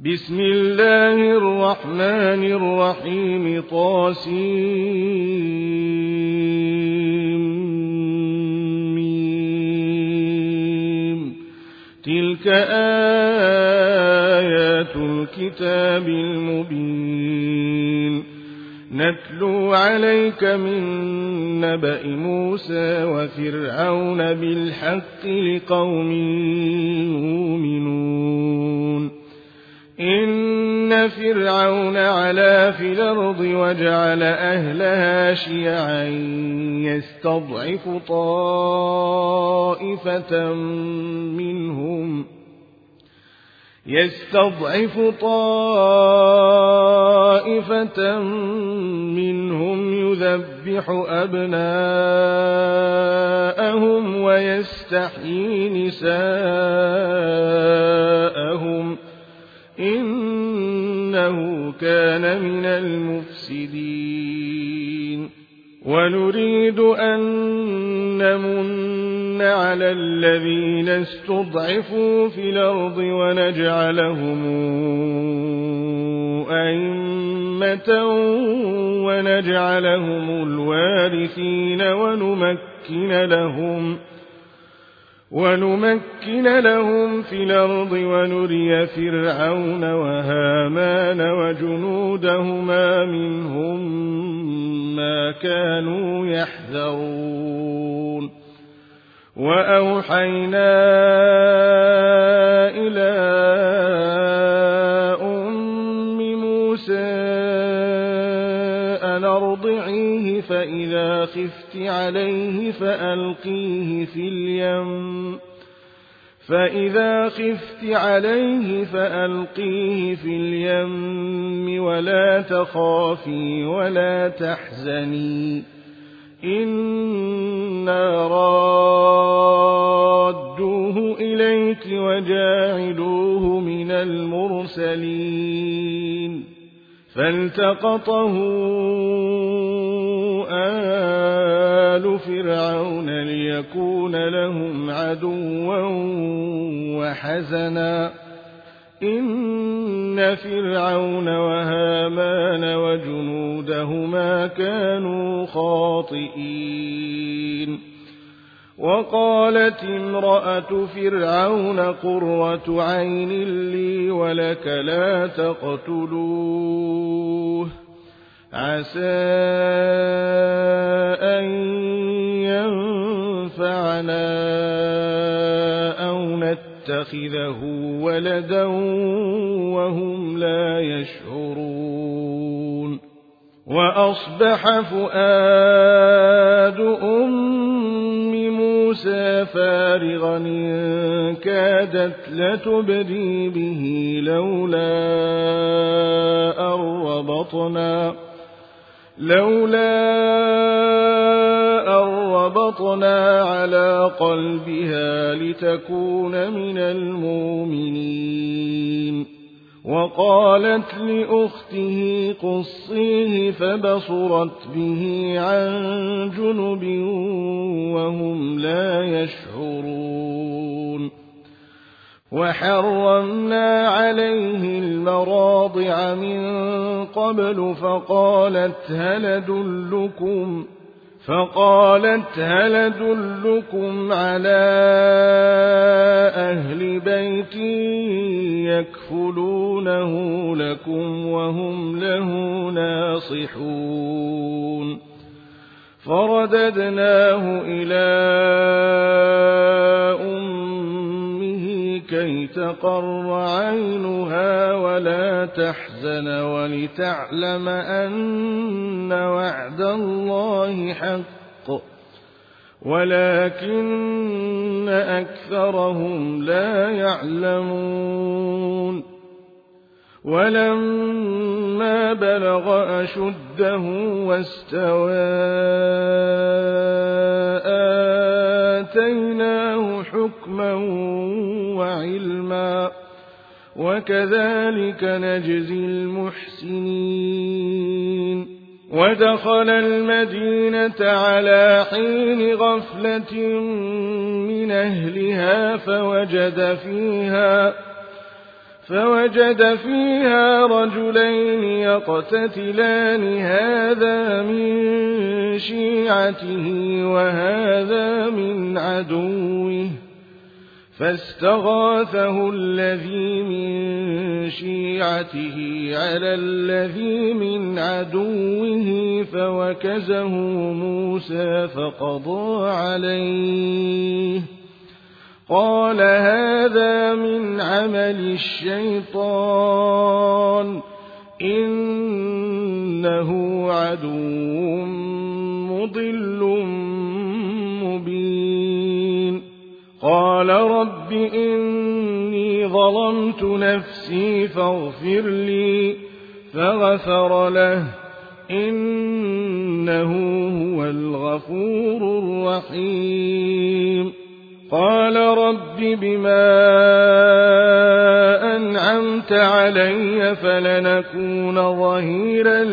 بسم الله الرحمن الرحيم طاسيم تلك آيات الكتاب المبين نتلو عليك من نبأ موسى وفرعون بالحق لقوم يؤمنون إن فرعون علا في الأرض وجعل أهلها شيعا يستضعف طائفة منهم يذبح أبناءهم ويستحيي نساءهم إنه كان من المفسدين ونريد أن نمن على الذين استضعفوا في الأرض ونجعلهم أئمة ونجعلهم الوارثين ونمكن لهم في الأرض ونري فرعون وهامان وجنودهما منهم ما كانوا يحذرون وأوحينا إلى أم موسى أن أرضعيه فإذا خفت عليه فألقيه في اليم ولا تخافي ولا تحزني إنا رادوه إليك وجاعلوه من المرسلين فالتقطه آل فرعون ليكون لهم عدوا وحزنا إن فرعون وهامان وجنودهما كانوا خاطئين وقالت امرأة فرعون قرة عين لي ولك لا تقتلوه عسى أن ينفعنا أو نتخذه ولدا وهم لا يشعرون وأصبح فؤاد أم موسى فارغا إن كادت لتبدي به لولا أن ربطنا على قلبها لتكون من المؤمنين وقالت لأخته قصيه فبصرت به عن جنب وهم لا يشعرون وحرمنا عليه المراضع من قبل فقالت هل أدلكم على أهل بيت يكفلونه لكم وهم له ناصحون فرددناه إلى أمه كي تقر عينها ولا تحزن ولتعلم أن وعد الله حق ولكن أكثرهم لا يعلمون ولما بلغ أشده واستوى آتيناه حكما وعلما وكذلك نجزي المحسنين ودخل المدينة على حين غفلة من أهلها فوجد فيها رجلين يقتتلان هذا من شيعته وهذا من عدوه فاستغاثه الذي من شيعته على الذي من عدوه فوكزه موسى فقضى عليه قال هذا من عمل الشيطان إنه عدو مضل مبين قال رب إني ظلمت نفسي فاغفر لي فغفر له إنه هو الغفور الرحيم قال رب بما أنعمت علي فلنكون ظهيرا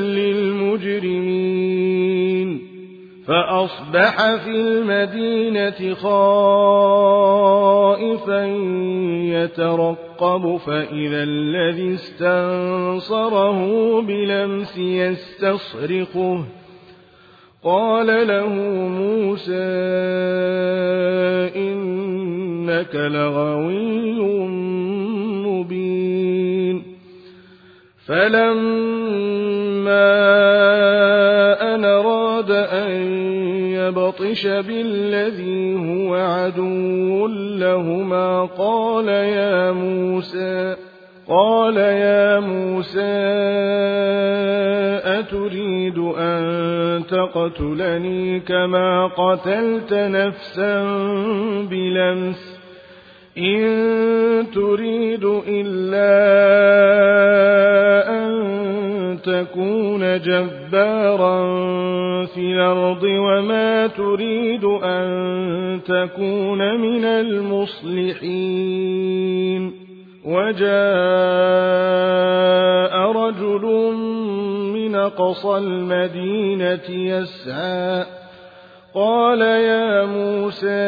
للمجرمين فأصبح في المدينة خائفا يترقب فإذا الذي استنصره بلمس يستصرخه قال له موسى إنك لغوي مبين فلما أن أراد أن يبطش بالذي هو عدو لهما قال يا موسى أتريد أن تقتلني كما قتلت نفسا بلمس إن تريد إلا أن تكون جبارا في الأرض وما تريد أن تكون من المصلحين وجاء رجل من أقصى المدينة يسعى قال يا موسى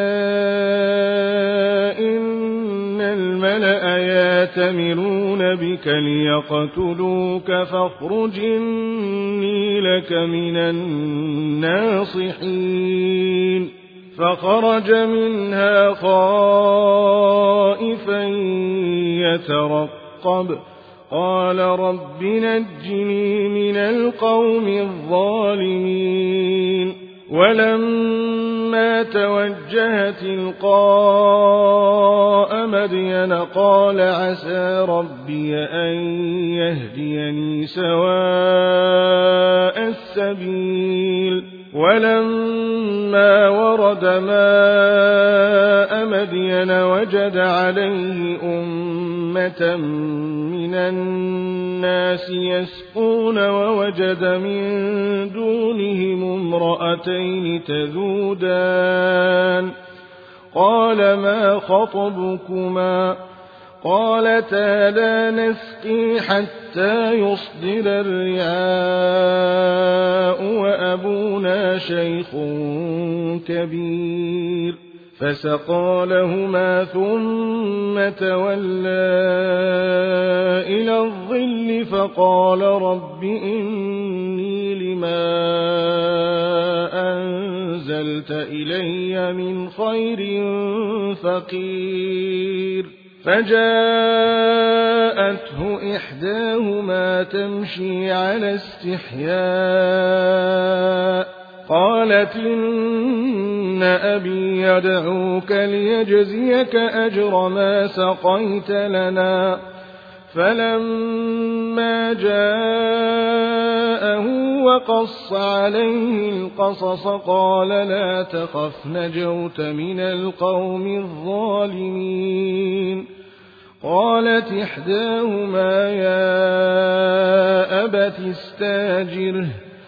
إن الملأ يأتمرون بك ليقتلوك فاخرج إني لك من الناصحين فخرج منها خائفا يترقب قال رب نجني من القوم الظالمين ولما توجه تلقاء مدين قال عسى ربي أن يهديني سواء السبيل ولما ورد ماء مدين وجد عليه أمة من الناس يسقون ووجد من دونهم امرأتين تذودان قال ما خطبكما قالتا لا نسقي حتى يصدر الرعاء وأبونا شيخ كبير فسقى لهما ثم تولى إلى الظل فقال رب إني لما أنزلت إلي من خير فقير فجاءته إحداهما تمشي على استحياء قالت إن أبي يدعوك ليجزيك أجر ما سقيت لنا فلما جاءه وقص عليه القصص قال لا تخف نجوت من القوم الظالمين قالت إحداهما يا أبت استاجره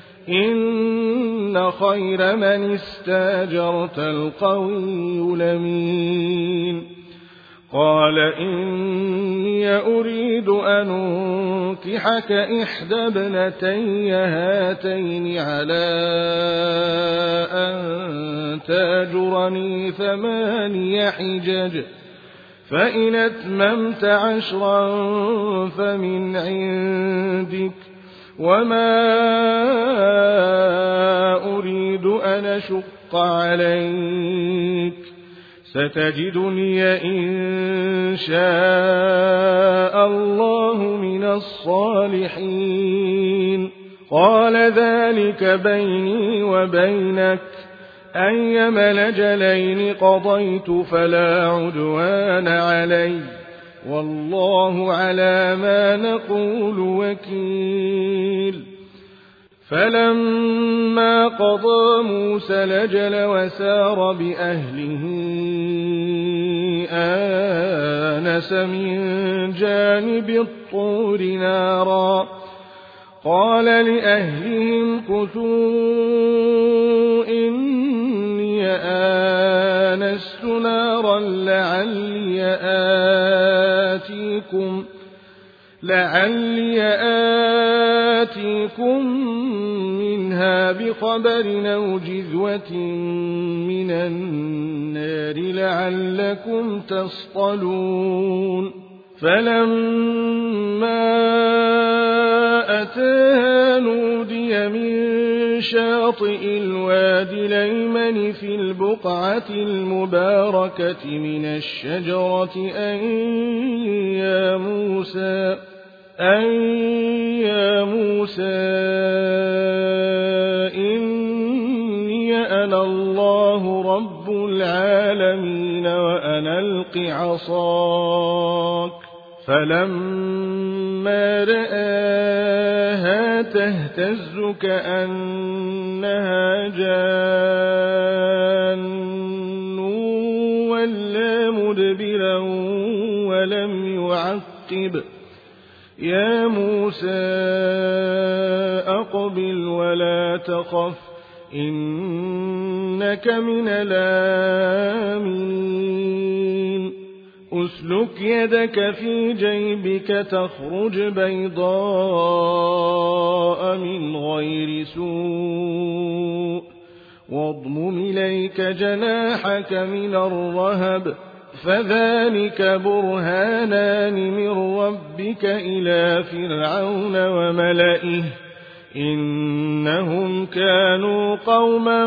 إن خير من استاجرت القوي الأمين قال إني أريد أن أنكحك إحدى ابنتي هاتين على أن تأجرني 8 حجج فإن أتممت 10 فمن عندك وما أريد أن أشق عليك ستجدني إن شاء الله من الصالحين قال ذلك بيني وبينك أيما الأجلين قضيت فلا عدوان علي والله على ما نقول وكيل فلما قضى موسى الأجل وسار بأهله آنس من جانب الطور نارا قال لأهلهم كثوا إني آنست نارا لعلي آتيكم منها بخبر أو جذوة من النار لعلكم تصطلون فلما أتاها نودي من شاطئ الوادي الأيمن في البقعة المباركة من الشجرة أن يا موسى إني أنا الله رب العالمين وأن ألق عصاك فلما رآها تهتز كأنها جان ولا مدبرا ولم يعقب يا موسى أقبل ولا تخف إنك من الآمنين أسلك يدك في جيبك تخرج بيضاء من غير سوء واضمم إليك جناحك من الرهب فذلك برهانان من ربك إلى فرعون وملئه إنهم كانوا قوما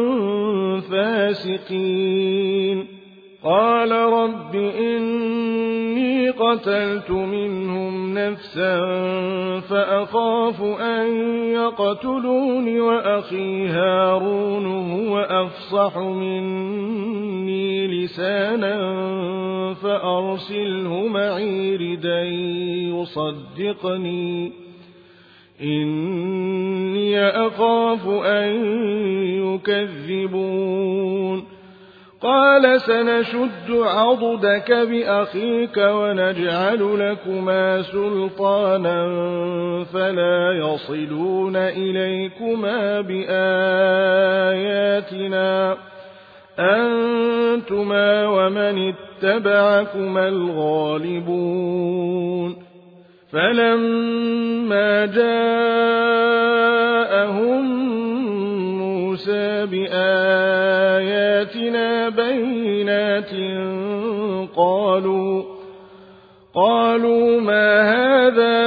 فاسقين قال رب إني قتلت منهم نفسا فأخاف أن يقتلون وأخي هارون هو أفصح مني لسانا فأرسله معي ردا يصدقني إني أخاف أن يكذبون قال سنشد عضدك بأخيك ونجعل لكما سلطانا فلا يصلون إليكما بآياتنا أنتما ومن اتبعكما الغالبون فلما جاءهم موسى بآياتنا بينات قالوا ما هذا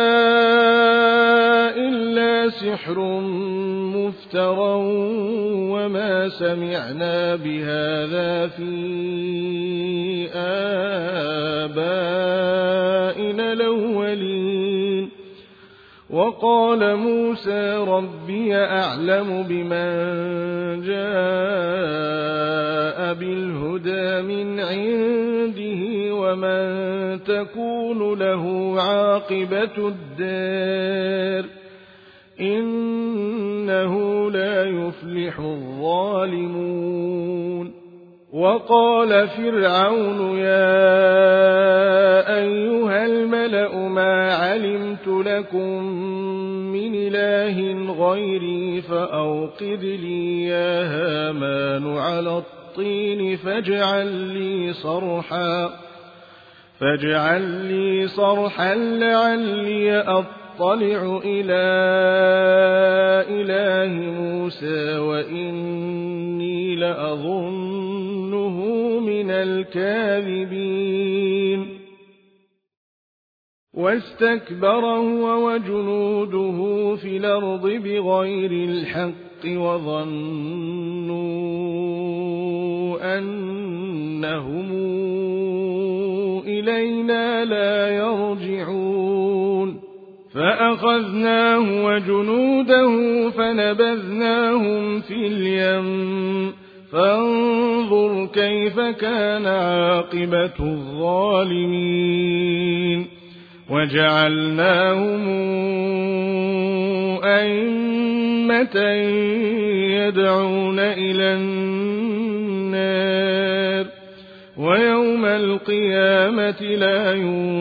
إلا سحر مفترى وما سمعنا بهذا في آبائنا الأولين وقال موسى ربي أعلم بمن جاء بالهدى من عنده ومن تكون له عاقبة الدار إنه لا يفلح الظالمون وقال فرعون يا أيها الملأ ما علمت لكم من إله غيري فأوقد لي يا هامان على الطين فاجعل لي صرحا لعلي أطلع إلى إله موسى وإني لأظنه من الكاذبين واستكبر هو وجنوده في الأرض بغير الحق وظنوا أنهم إلينا لا يرجعون فأخذناه وجنوده فنبذناهم في اليم فانظر كيف كان عاقبة الظالمين وجعلناهم أئمة يدعون إلى النار ويوم القيامة لا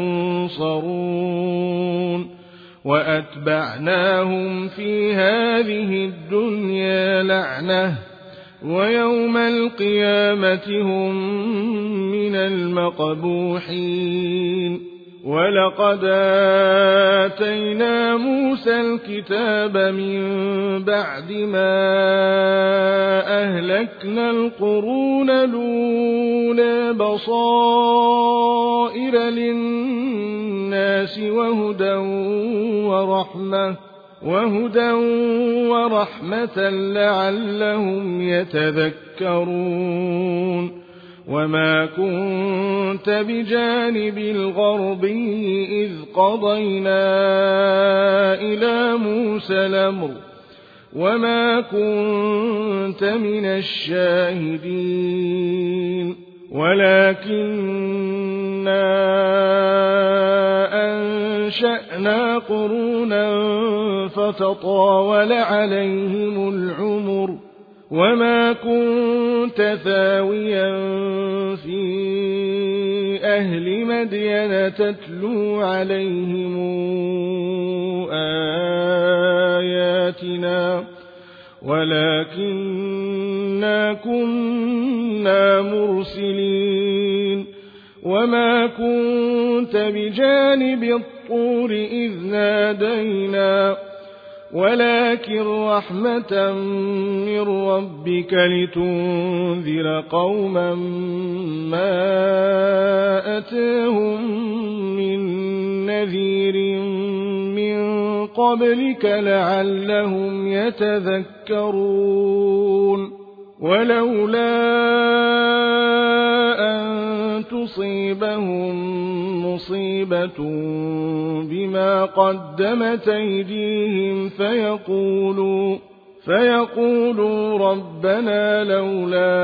ينصرون وأتبعناهم في هذه الدنيا لعنة ويوم القيامة هم من المقبوحين ولقد آتينا موسى الكتاب من بعد ما أهلكنا القرون الأولى بصائر للناس وهدى ورحمة لعلهم يتذكرون وما كنت بجانب الغربي إذ قضينا إلى موسى الأمر وما كنت من الشاهدين ولكننا أنشأنا قرونا فتطاول عليهم العمر وما كنت ثاويا في أهل مدين تتلو عليهم آياتنا ولكننا كنا مرسلين وما كنت بجانب الطور إذ نادينا ولكن رحمة من ربك لتنذر قوما ما أتاهم من نذير من قبلك لعلهم يتذكرون ولولا أن تصيبهم مصيبة بما قدمت أيديهم فيقولوا ربنا لولا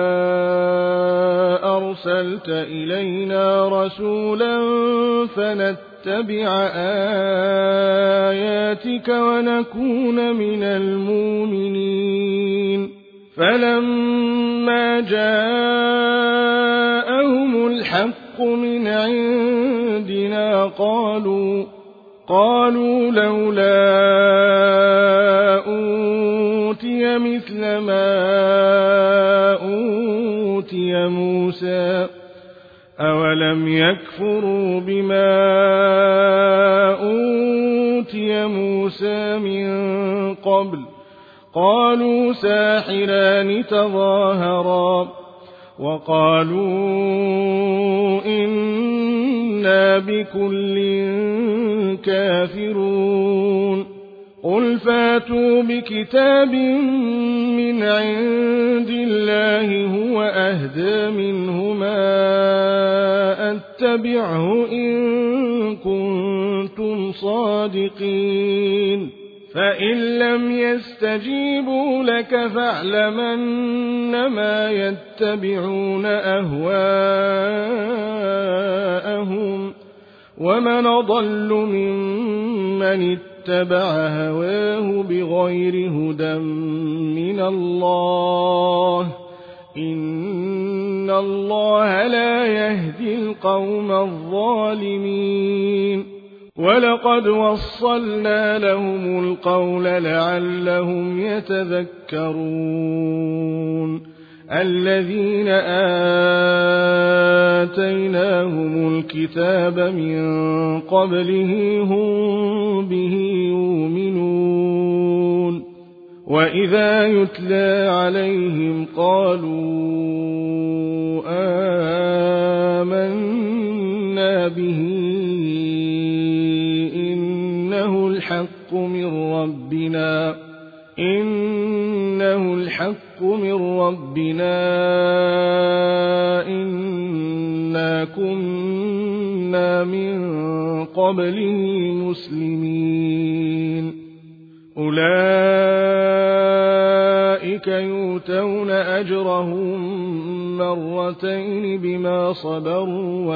أرسلت إلينا رسولا فنتبع آياتك ونكون من المؤمنين فلما جاءهم الحق من عندنا قالوا لولا أوتي مثل ما أوتي موسى أولم يكفروا بما أوتي موسى من قبل قالوا ساحران تظاهرا وقالوا إنا بكل كافرون قل فاتوا بكتاب من عند الله هو أهدى منهما أتبعه إن كنتم صادقين فإن لم يستجيبوا لك فاعلم أنما يتبعون أهواءهم ومن أضل ممن اتبع هواه بغير هدى من الله إن الله لا يهدي القوم الظالمين ولقد وصلنا لهم القول لعلهم يتذكرون الذين آتيناهم الكتاب من قبله هم به وإذا يتلى عليهم قالوا آمنا به إنه الحق من ربنا إنا كنا من قبله مسلمين أولئك يؤتون أجرهم مرتين بما صبروا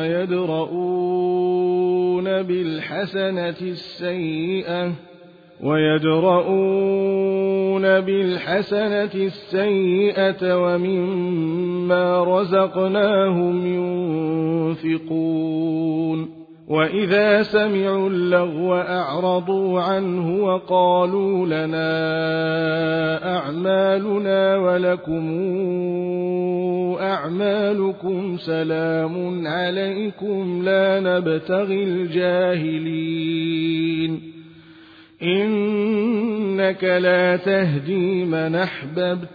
ويدرؤون بالحسنة السيئة ومما رزقناهم ينفقون وإذا سمعوا اللغو أعرضوا عنه وقالوا لنا أعمالنا ولكم أعمالكم سلام عليكم لا نبتغي الجاهلين إنك لا تهدي من أحببت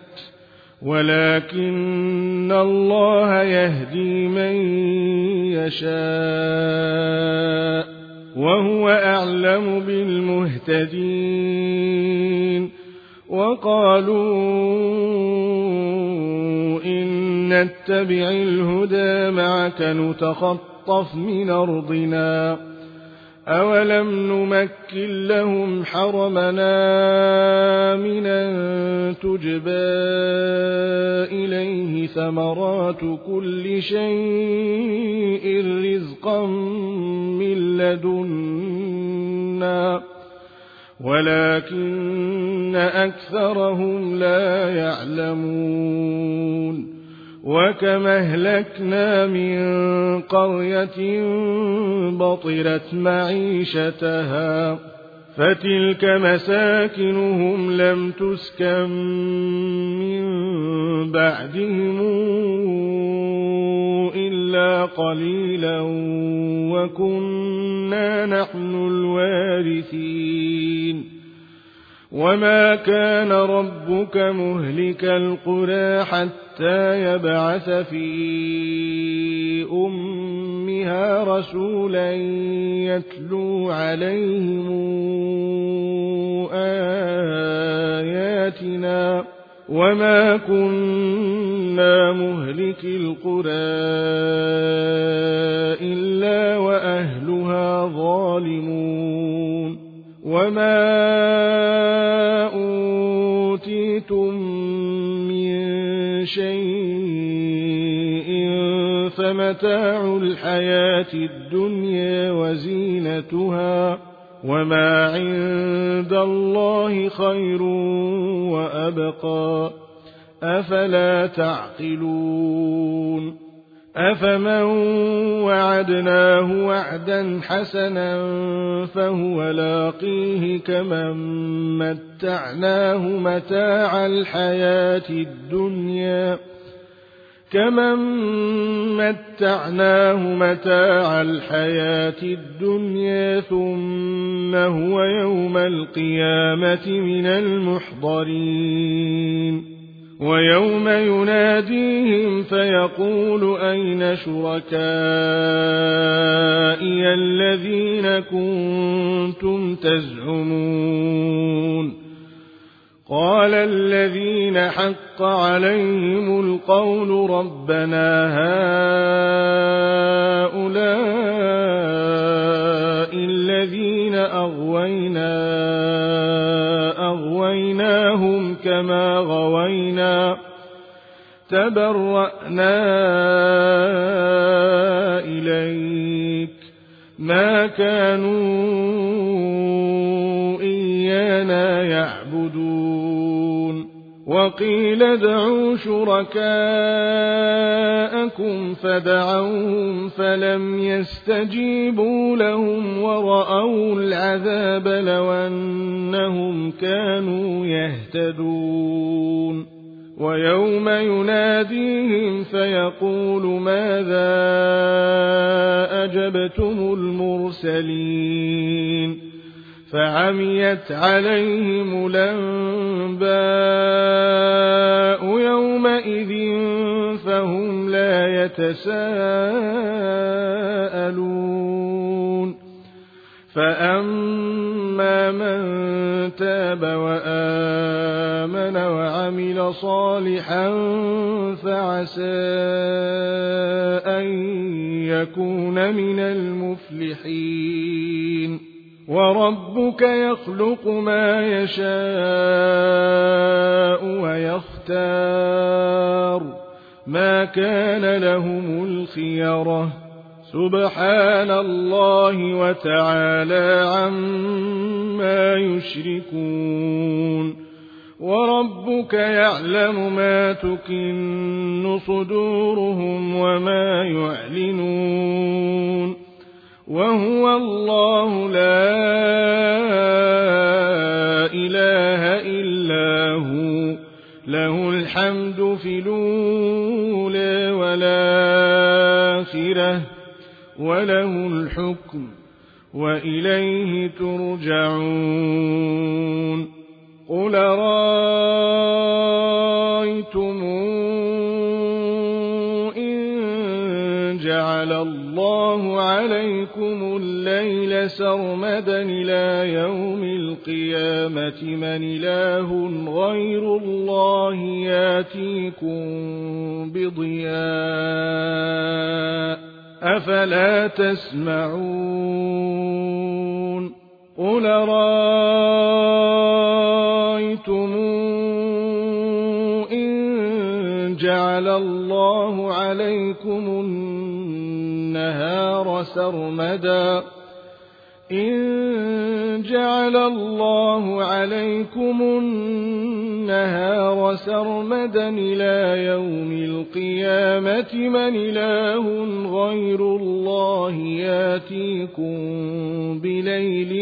ولكن الله يهدي من يشاء وهو أعلم بالمهتدين وقالوا إن نتبع الهدى معك نتخطف من أرضنا أولم نمكن لهم حرمنا آمنا تجبى إليه ثمرات كل شيء رزقا من لدنا ولكن أكثرهم لا يعلمون وكم أهلكنا من قرية بطرت معيشتها فتلك مساكنهم لم تسكن من بعدهم إلا قليلا وكنا نحن الوارثين وما كان ربك مهلك القرى حتى يبعث في أمها رسولا يتلو عليهم آياتنا وما كنا مهلك القرى إلا وأهلها ظالمون وما أوتيتم من شيء فمتاع الحياة الدنيا وزينتها وما عند الله خير وأبقى أفلا تعقلون أفمن وعدناه وعدا حسنا فهو لاقيه كمن متعناه متاع الحياة الدنيا ثم هو يوم القيامة من المحضرين ويوم يناديهم فيقول أين شركائي الذين كنتم تزعمون قال الذين حق عليهم القول ربنا هؤلاء الذين أغويناهم كما غوينا تبرأنا إليك ما كانوا إيانا يعبدون وقيل ادعوا شركاءكم فدعوهم فلم يستجيبوا لهم ورأوا العذاب لو أنهم كانوا يهتدون ويوم يناديهم فيقول ماذا أجبتم المرسلين فعميت عليهم الأنباء يومئذ فهم لا يتساءلون فأما من تاب وآمن وعمل صالحا فعسى أن يكون من المفلحين وربك يخلق ما يشاء ويختار ما كان لهم الخيرة سبحان الله وتعالى عما يشركون وربك يعلم ما تكن صدورهم وما يعلنون وهو الله لا إله إلا هو له الحمد في الأولى والآخرة وله الحكم وإليه ترجعون قل رأيتم إن جعل الله عليكم الليل سرمدا إلى يوم القيامة من إله غير الله ياتيكم بضياء أفلا تسمعون قل رأيتم إن جعل الله عليكم النهار سرمدا إلى يوم القيامة من إله غير الله ياتيكم بليل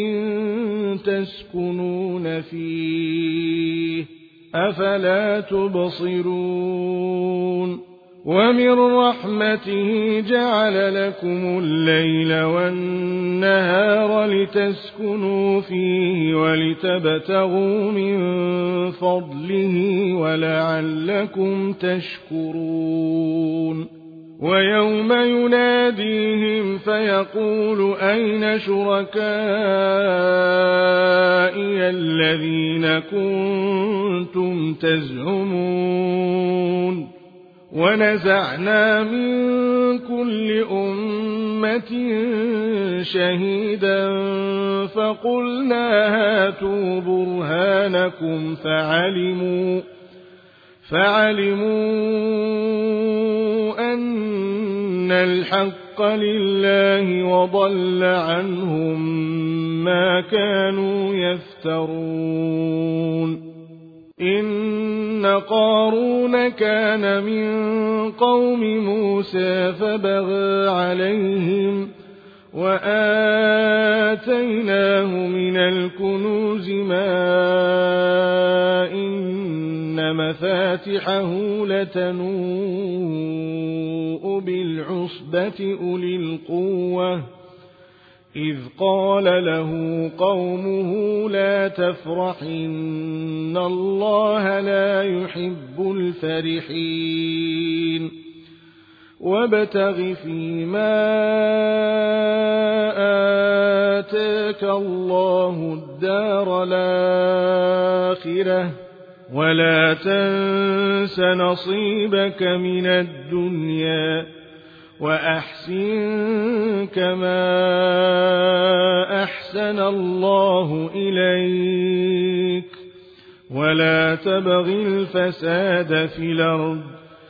تسكنون فيه أفلا تبصرون ومن رحمته جعل لكم الليل والنهار لتسكنوا فيه ولتبتغوا من فضله ولعلكم تشكرون ويوم يناديهم فيقول أين شركائي الذين كنتم تزعمون ونزعنا من كل أمة شهيدا فقلنا هاتوا برهانكم فعلموا أن الحق لله وضل عنهم ما كانوا يفترون إن قارون كان من قوم موسى فبغى عليهم وآتيناه من الكنوز ما إن مفاتحه لتنوء بالعصبة أولي القوة إذ قال له قومه لا تفرح إن الله لا يحب الفرحين وابتغ فيما آتاك الله الدار الآخرة ولا تنس نصيبك من الدنيا وأحسن كما أحسن الله إليك ولا تبغ الفساد في الأرض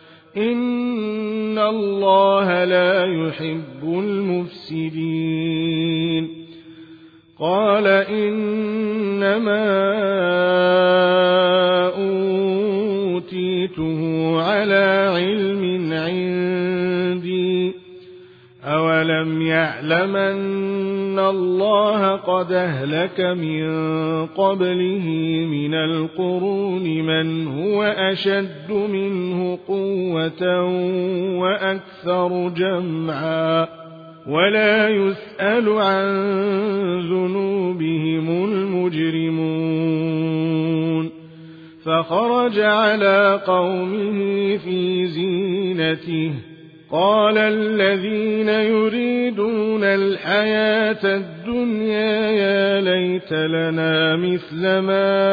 إن الله لا يحب المفسدين قال إنما أوتيته على علم عندي أولم يعلم أن الله قد أهلك من قبله من القرون من هو أشد منه قوة وأكثر جمعا ولا يسأل عن ذنوبهم المجرمون فخرج على قومه في زينته قال الذين يريدون الحياة الدنيا يا ليت لنا مثل ما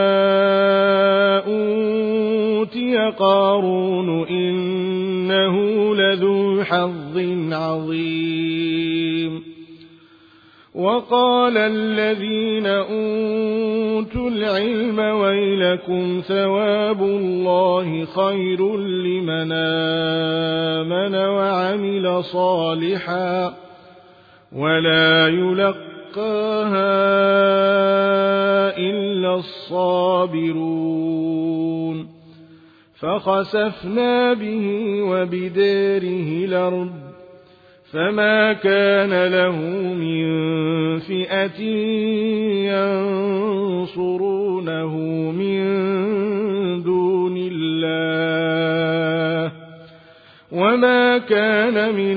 أوتي قارون إنه لذو حظ عظيم وقال الذين أوتوا العلم ويلكم ثواب الله خير لمن آمن وعمل صالحا ولا يلقاها إلا الصابرون فخسفنا به وبداره الأرض فما كان له من فئة ينصرونه من دون الله وما كان من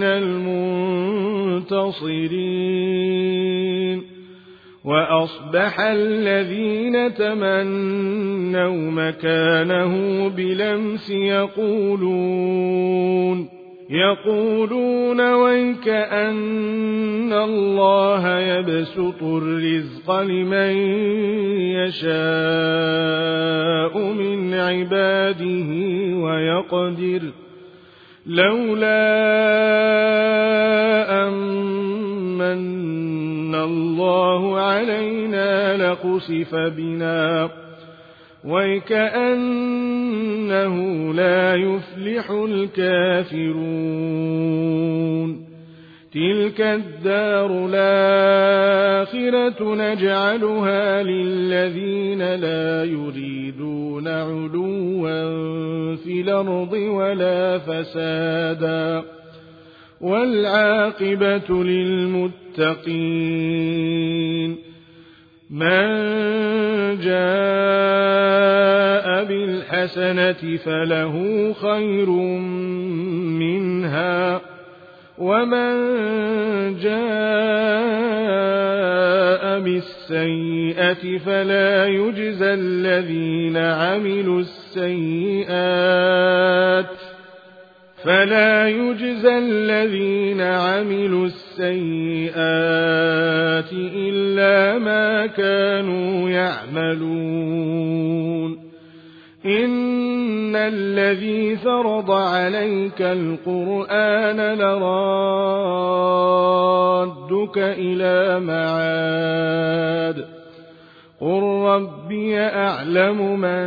المنتصرين وأصبح الذين تمنوا مكانه بلمس يقولون ويكأن الله يبسط الرزق لمن يشاء من عباده ويقدر لولا أمن الله علينا لخسف بنا ويكأنه لا يفلح الكافرون تلك الدار الآخرة نجعلها للذين لا يريدون علوا في الأرض ولا فسادا والعاقبة للمتقين من جاء بالحسنة فله خير منها ومن جاء بالسيئة فلا يجزى الذين عملوا السيئات إلا ما كانوا يعملون إن الذي فرض عليك القرآن لرادك إلى معاد قل ربي أعلم من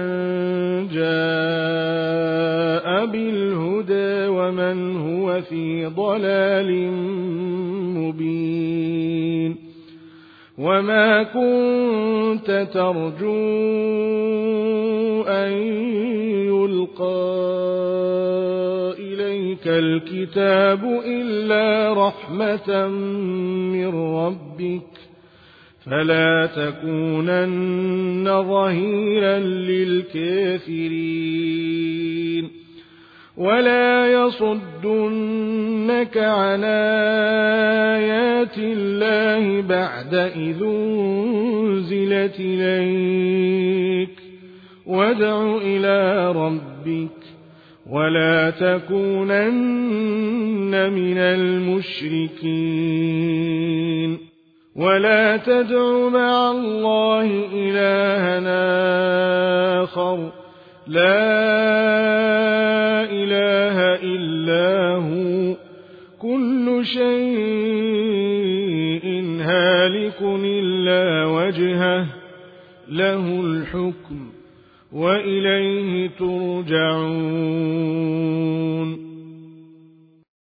جاء بالهدى ومن هو في ضلال مبين وما كنت ترجو أن يلقى إليك الكتاب إلا رحمة من ربك فلا تكونن ظهيرا للكافرين ولا يصدنك عن آيات الله بعد إذ أنزلت إليك وادع إلى ربك ولا تكونن من المشركين ولا تدع مع الله إلهنا آخر لا إله إلا هو كل شيء هالك إلا وجهه له الحكم وإليه ترجعون